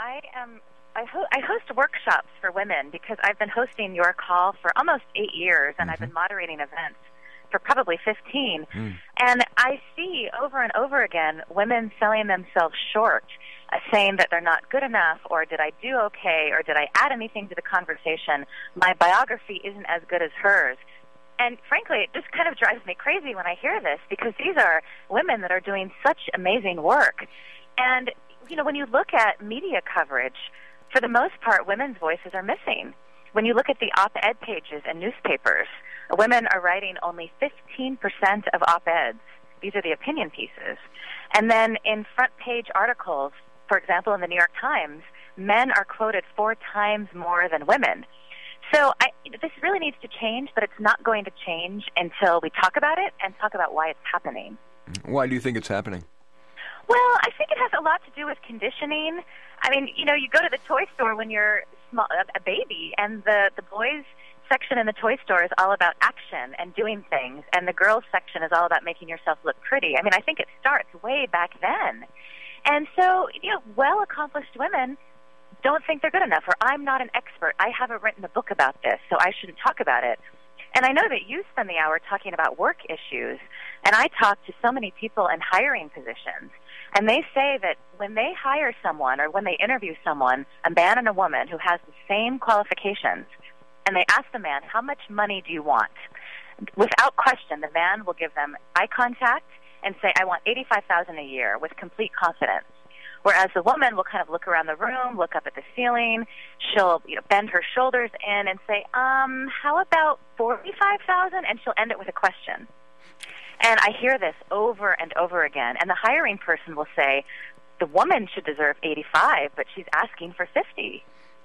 I host workshops for women because I've been hosting Your Call for almost 8 years, and I've been moderating events for probably 15. And I see over and over again women selling themselves short, saying that they're not good enough, or did I do okay, or did I add anything to the conversation? My biography isn't as good as hers. And frankly, it just kind of drives me crazy when I hear this because these are women that are doing such amazing work. And when you look at media coverage, for the most part, women's voices are missing. When you look at the op-ed pages in newspapers, women are writing only 15% of op-eds. These are the opinion pieces. And then in front-page articles, for example, in the New York Times, men are quoted 4 times more than women. So this really needs to change, but it's not going to change until we talk about it and talk about why it's happening. Why do you think it's happening? Well, I think it has a lot to do with conditioning. I mean, you go to the toy store when you're a baby, and the boys section in the toy store is all about action and doing things, and the girls section is all about making yourself look pretty. I mean, I think it starts way back then. And so, well-accomplished women don't think they're good enough, or I'm not an expert. I haven't written a book about this, so I shouldn't talk about it. And I know that you spend the hour talking about work issues, and I talk to so many people in hiring positions. And they say that when they hire someone or when they interview someone, a man and a woman who has the same qualifications, and they ask the man, how much money do you want? Without question, the man will give them eye contact and say, I want $85,000 a year with complete confidence. Whereas the woman will kind of look around the room, look up at the ceiling, she'll bend her shoulders in and say, how about $45,000? And she'll end it with a question. And I hear this over and over again. And the hiring person will say, the woman should deserve 85, but she's asking for 50.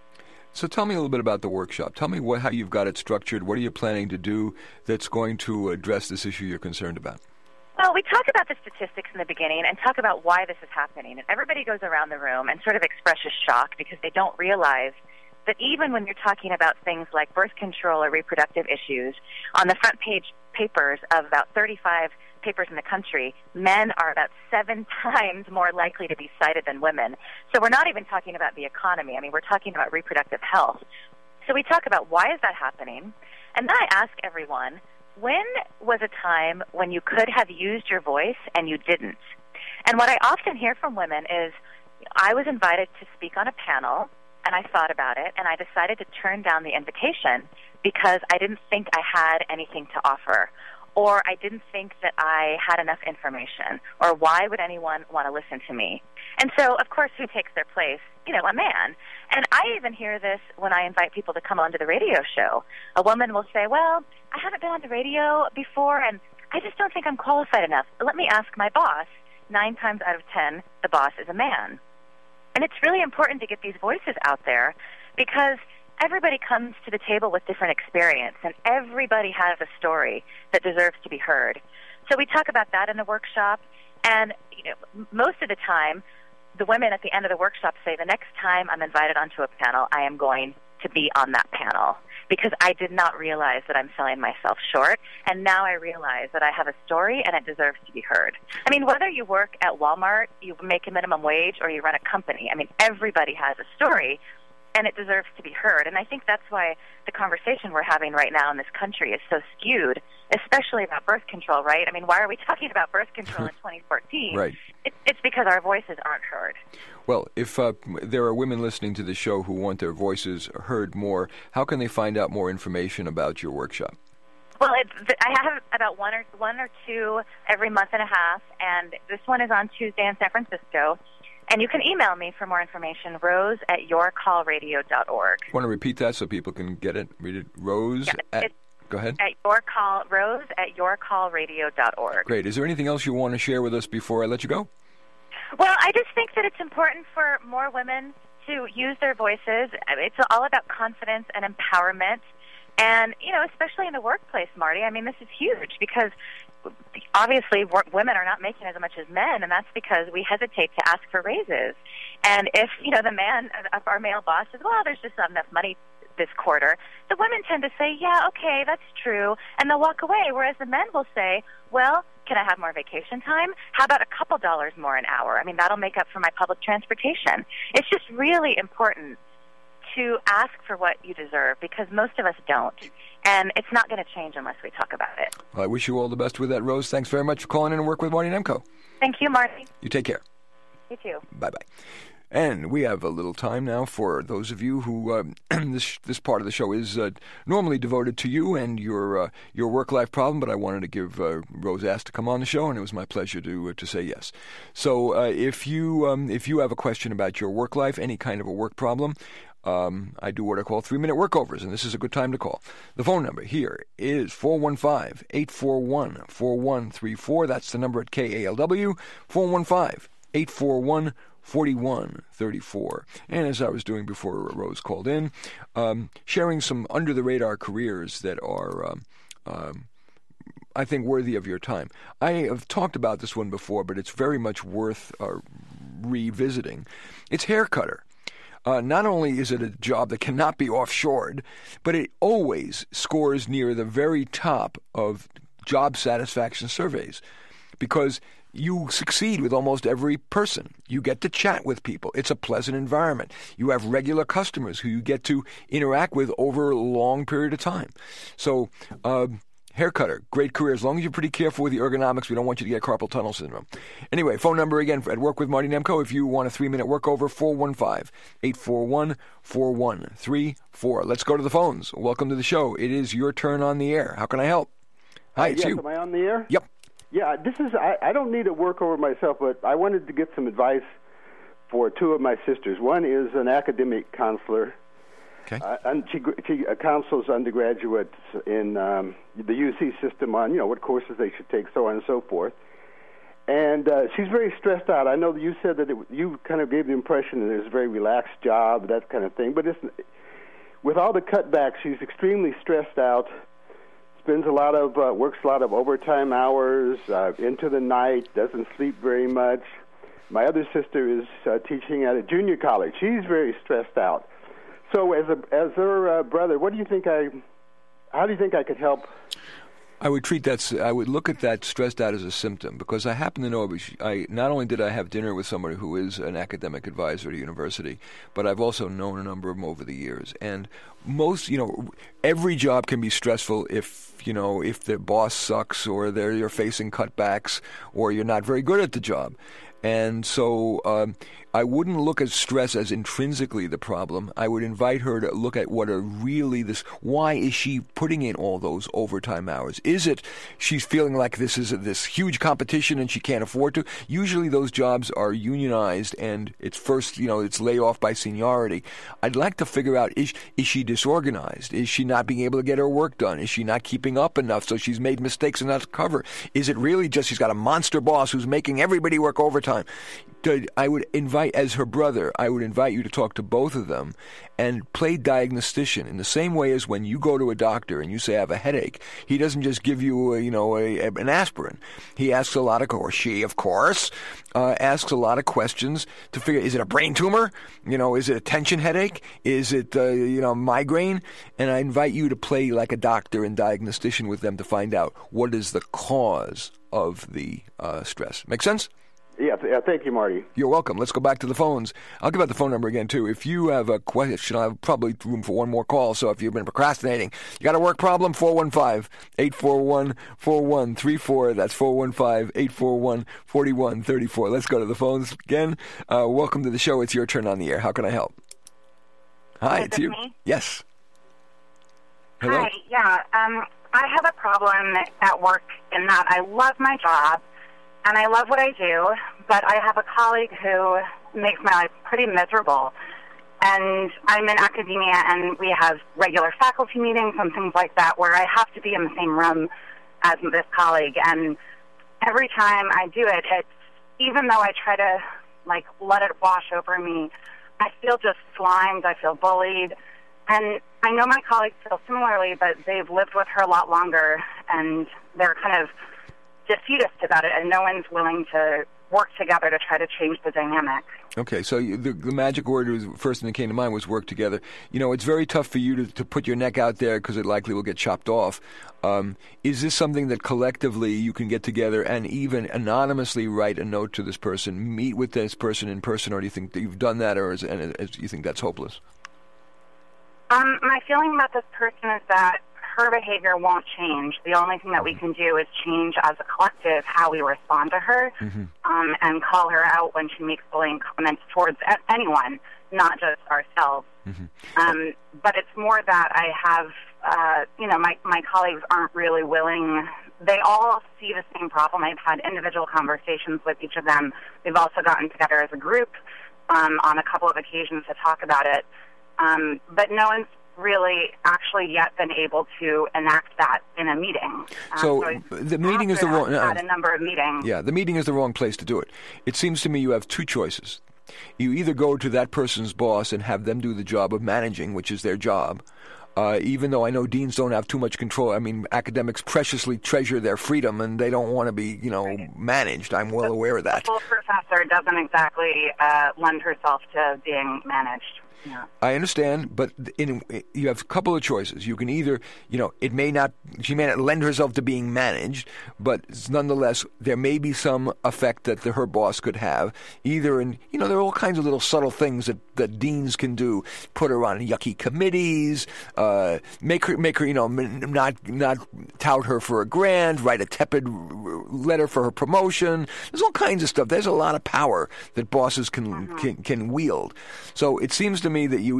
So tell me a little bit about the workshop. Tell me how you've got it structured. What are you planning to do that's going to address this issue you're concerned about? Well, we talk about the statistics in the beginning and talk about why this is happening. And everybody goes around the room and sort of expresses shock because they don't realize that even when you're talking about things like birth control or reproductive issues, on the front page papers of about 35 papers in the country, men are about 7 times more likely to be cited than women. So we're not even talking about the economy. I mean, we're talking about reproductive health. So we talk about why is that happening, and then I ask everyone, when was a time when you could have used your voice and you didn't? And what I often hear from women is, I was invited to speak on a panel, and I thought about it, and I decided to turn down the invitation because I didn't think I had anything to offer, or I didn't think that I had enough information, or why would anyone want to listen to me? And so, of course, who takes their place? A man. And I even hear this when I invite people to come onto the radio show. A woman will say, well, I haven't been on the radio before, and I just don't think I'm qualified enough. Let me ask my boss. 9 times out of 10, the boss is a man. And it's really important to get these voices out there because everybody comes to the table with different experience, and everybody has a story that deserves to be heard. So we talk about that in the workshop, and most of the time, the women at the end of the workshop say, the next time I'm invited onto a panel, I am going to be on that panel, because I did not realize that I'm selling myself short, and now I realize that I have a story and it deserves to be heard. I mean, whether you work at Walmart, you make a minimum wage, or you run a company, I mean, everybody has a story, and it deserves to be heard. And I think that's why the conversation we're having right now in this country is so skewed, especially about birth control, right? I mean, why are we talking about birth control in 2014? Right. It's because our voices aren't heard. Well, if there are women listening to the show who want their voices heard more, how can they find out more information about your workshop? Well, I have about one or two every month and a half, and this one is on Tuesday in San Francisco. And you can email me for more information, rose@yourcallradio.org. Want to repeat that so people can get it? Read it. Rose at... Go ahead. Rose@yourcallradio.org. Great. Is there anything else you want to share with us before I let you go? Well, I just think that it's important for more women to use their voices. It's all about confidence and empowerment. And, especially in the workplace, Marty, I mean, this is huge because obviously women are not making as much as men, and that's because we hesitate to ask for raises. And if, the man of our male boss says, well, there's just not enough money this quarter, the women tend to say, yeah, okay, that's true, and they'll walk away, whereas the men will say, well, can I have more vacation time? How about a couple dollars more an hour? I mean, that'll make up for my public transportation. It's just really important to ask for what you deserve, because most of us don't. And it's not going to change unless we talk about it. Well, I wish you all the best with that, Rose. Thanks very much for calling in and work with Marty Nemko. Thank you, Marty. You take care. You too. Bye-bye. And we have a little time now for those of you who this part of the show is normally devoted to you and your work-life problem, but I wanted to give Rose asked to come on the show, and it was my pleasure to say yes. So if you have a question about your work life, any kind of a work problem, I do what I call 3-minute workovers, and this is a good time to call. The phone number here is 415-841-4134. That's the number at KALW, 415-841-4134. And as I was doing before Rose called in, sharing some under-the-radar careers that are, I think, worthy of your time. I have talked about this one before, but it's very much worth revisiting. It's hair cutter. Not only is it a job that cannot be offshored, but it always scores near the very top of job satisfaction surveys because you succeed with almost every person. You get to chat with people. It's a pleasant environment. You have regular customers who you get to interact with over a long period of time. So, hair cutter, great career. As long as you're pretty careful with the ergonomics, we don't want you to get carpal tunnel syndrome. Anyway, phone number again at Work with Marty Nemko. If you want a 3-minute workover, 415-841-4134. Let's go to the phones. Welcome to the show. It is your turn on the air. How can I help? Hi, it's you. Am I on the air? Yep. Yeah, I don't need a workover myself, but I wanted to get some advice for two of my sisters. One is an academic counselor. Okay. And she counsels undergraduates in the UC system on, what courses they should take, so on and so forth. And she's very stressed out. I know that you said that you kind of gave the impression that it's a very relaxed job, that kind of thing. But with all the cutbacks, she's extremely stressed out. Spends works a lot of overtime hours, into the night, doesn't sleep very much. My other sister is teaching at a junior college. She's very stressed out. So as her brother, how do you think I could help? I would look at that stressed out as a symptom, because I happen to know, not only did I have dinner with somebody who is an academic advisor at a university, but I've also known a number of them over the years. And most, every job can be stressful if the boss sucks or you're facing cutbacks or you're not very good at the job. And so I wouldn't look at stress as intrinsically the problem. I would invite her to look at why is she putting in all those overtime hours? Is it she's feeling like this is this huge competition and she can't afford to? Usually those jobs are unionized and it's first, it's layoff by seniority. I'd like to figure out, is she disorganized? Is she not being able to get her work done? Is she not keeping up enough so she's made mistakes enough to cover? Is it really just she's got a monster boss who's making everybody work overtime? time. I would invite, as her brother, I would invite you to talk to both of them and play diagnostician in the same way as when you go to a doctor and you say, I have a headache. He doesn't just give you, an aspirin. He asks a lot of, or she, of course, asks a lot of questions to figure, is it a brain tumor? Is it a tension headache? Is it, migraine? And I invite you to play like a doctor and diagnostician with them to find out what is the cause of the stress. Make sense? Yeah, thank you, Marty. You're welcome. Let's go back to the phones. I'll give out the phone number again, too. If you have a question, I have probably room for one more call, so if you've been procrastinating, you got a work problem, 415-841-4134. That's 415-841-4134. Let's go to the phones again. Welcome to the show. It's your turn on the air. How can I help? Hi, it's you. Me? Yes. Hello? Hi, yeah. I have a problem at work in that I love my job, and I love what I do, but I have a colleague who makes my life pretty miserable. And I'm in academia, and we have regular faculty meetings and things like that where I have to be in the same room as this colleague. And every time I do it, even though I try to, let it wash over me, I feel just slimed, I feel bullied. And I know my colleagues feel similarly, but they've lived with her a lot longer, and they're kind of defeatist about it, and no one's willing to work together to try to change the dynamic. Okay, so the magic word was, first thing that came to mind was work together. It's very tough for you to put your neck out there because it likely will get chopped off. Is this something that collectively you can get together and even anonymously write a note to this person, meet with this person in person, or do you think that you've done that, or you think that's hopeless? My feeling about this person is that her behavior won't change. The only thing that we can do is change as a collective how we respond to her, and call her out when she makes bullying comments towards anyone, not just ourselves. But it's more that I have, my colleagues aren't really willing. They all see the same problem. I've had individual conversations with each of them. We've also gotten together as a group on a couple of occasions to talk about it. But no one's really actually yet been able to enact that in a meeting. So the meeting is the wrong... had a number of meetings. Yeah, the meeting is the wrong place to do it. It seems to me you have two choices. You either go to that person's boss and have them do the job of managing, which is their job, even though I know deans don't have too much control. I mean, academics preciously treasure their freedom, and they don't want to be, managed. I'm well aware of that. The full professor doesn't exactly lend herself to being managed. Yeah. I understand, but you have a couple of choices. You can either, she may not lend herself to being managed, but nonetheless, there may be some effect that her boss could have. Either there are all kinds of little subtle things that deans can do. Put her on yucky committees, make her, not tout her for a grant, write a tepid letter for her promotion. There's all kinds of stuff. There's a lot of power that bosses can wield. So it seems to me that you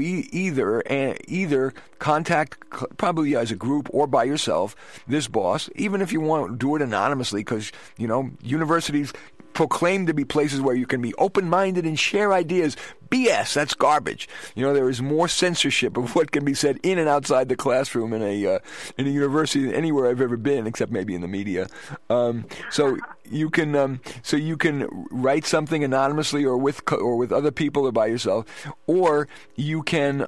either contact, probably as a group or by yourself, this boss, even if you want to do it anonymously, because universities proclaim to be places where you can be open-minded and share ideas. BS, that's garbage. There is more censorship of what can be said in and outside the classroom in a university than anywhere I've ever been, except maybe in the media. So you can write something anonymously or with other people or by yourself, or you can.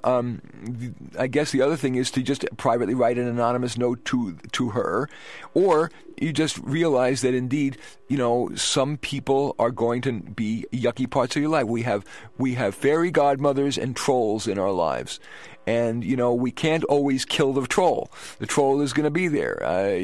I guess the other thing is to just privately write an anonymous note to her, or you just realize that indeed, some people are going to be yucky parts of your life. We have fairy godmothers and trolls in our lives. And, we can't always kill the troll. The troll is going to be there.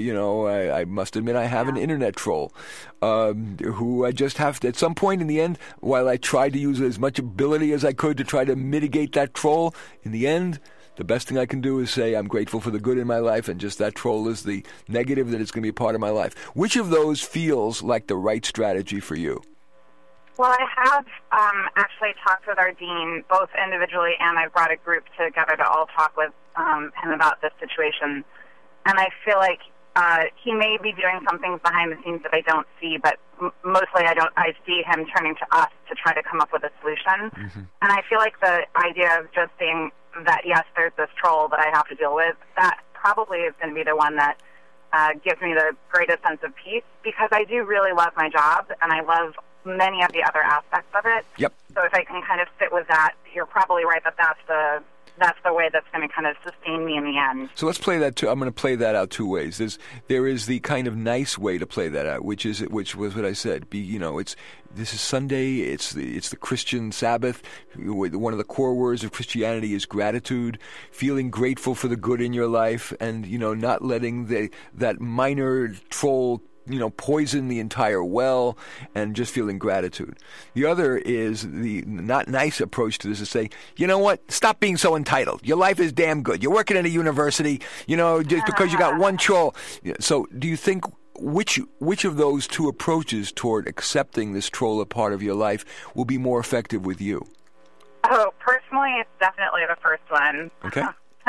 I must admit I have an internet troll who I just have to, at some point in the end, while I tried to use as much ability as I could to try to mitigate that troll, in the end, the best thing I can do is say I'm grateful for the good in my life, and just that troll is the negative that is going to be a part of my life. Which of those feels like the right strategy for you? Well, I have actually talked with our dean, both individually, and I brought a group together to all talk with him about this situation. And I feel like he may be doing some things behind the scenes that I don't see, but mostly I see him turning to us to try to come up with a solution. And I feel like the idea of just being that, yes, there's this troll that I have to deal with, that probably is going to be the one that gives me the greatest sense of peace, because I do really love my job, and I love many of the other aspects of it. Yep. So if I can kind of sit with that, you're probably right that that's the way that's going to kind of sustain me in the end. So let's play that. I'm going to play that out two ways. There is the kind of nice way to play that out, which was what I said. This is Sunday. It's the Christian Sabbath. One of the core words of Christianity is gratitude, feeling grateful for the good in your life, and not letting that minor troll poison the entire well, and just feeling gratitude. The other is the not nice approach to this is say, you know what? Stop being so entitled. Your life is damn good. You're working at a university, just because you got one troll. So do you think which of those two approaches toward accepting this troll part of your life will be more effective with you? Oh, personally, it's definitely the first one. Okay.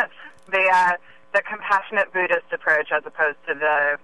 The compassionate Buddhist approach, as opposed to the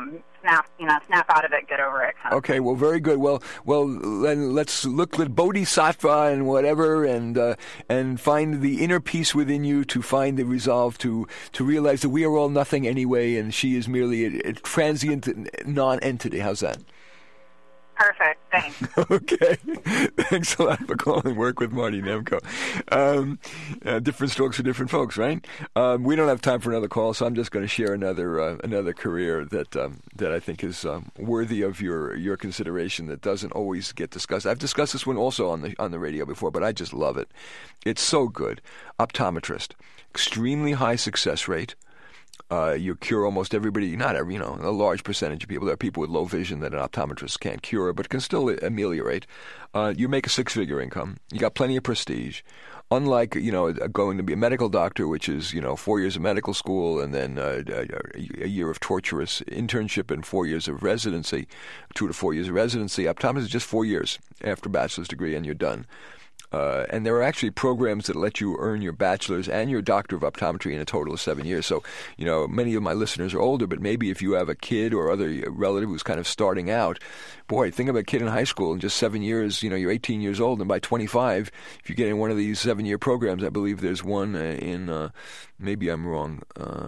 snap out of it, get over it. Okay, well, very good. Well, then let's look at Bodhisattva and whatever, and find the inner peace within you to find the resolve to realize that we are all nothing anyway, and she is merely a transient non-entity. How's that? Perfect. Thanks. Okay. Thanks a lot for calling Work with Marty Nemko. Different strokes for different folks, right? We don't have time for another call, so I'm just going to share another career that I think is worthy of your consideration that doesn't always get discussed. I've discussed this one also on the radio before, but I just love it. It's so good. Optometrist. Extremely high success rate. You cure almost everybody, not every, a large percentage of people. There are people with low vision that an optometrist can't cure, but can still ameliorate. You make a six-figure income. You got plenty of prestige. Unlike, going to be a medical doctor, which is, 4 years of medical school and then a year of torturous internship and 4 years of residency, 2 to 4 years of residency. Optometrist is just 4 years after a bachelor's degree and you're done. And there are actually programs that let you earn your bachelor's and your doctor of optometry in a total of 7 years. So, many of my listeners are older, but maybe if you have a kid or other relative who's kind of starting out, boy, think of a kid in high school in just 7 years, you're 18 years old, and by 25, if you get in one of these 7-year programs, I believe there's one in, maybe I'm wrong.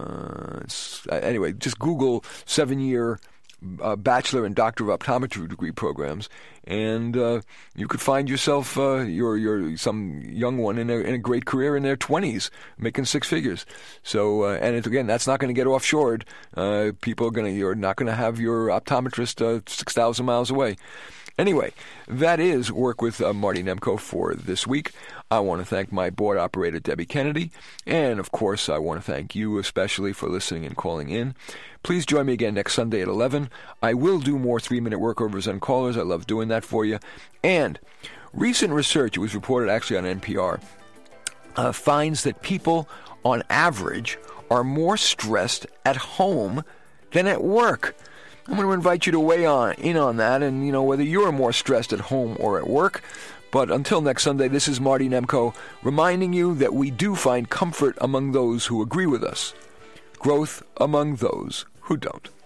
Anyway, just Google 7-year bachelor and doctor of optometry degree programs, and you could find yourself you're some young one in a great career in their 20s, making six figures. So and again, that's not going to get offshored. You're not going to have your optometrist 6,000 miles away. Anyway, that is Work with Marty Nemko for this week. I want to thank my board operator, Debbie Kennedy, and of course, I want to thank you especially for listening and calling in. Please join me again next Sunday at 11. I will do more 3-minute workovers on callers. I love doing that for you. And recent research, it was reported actually on NPR, finds that people, on average, are more stressed at home than at work. I'm going to invite you to weigh in on that and, whether you're more stressed at home or at work. But until next Sunday, this is Marty Nemko reminding you that we do find comfort among those who agree with us, growth among those who don't.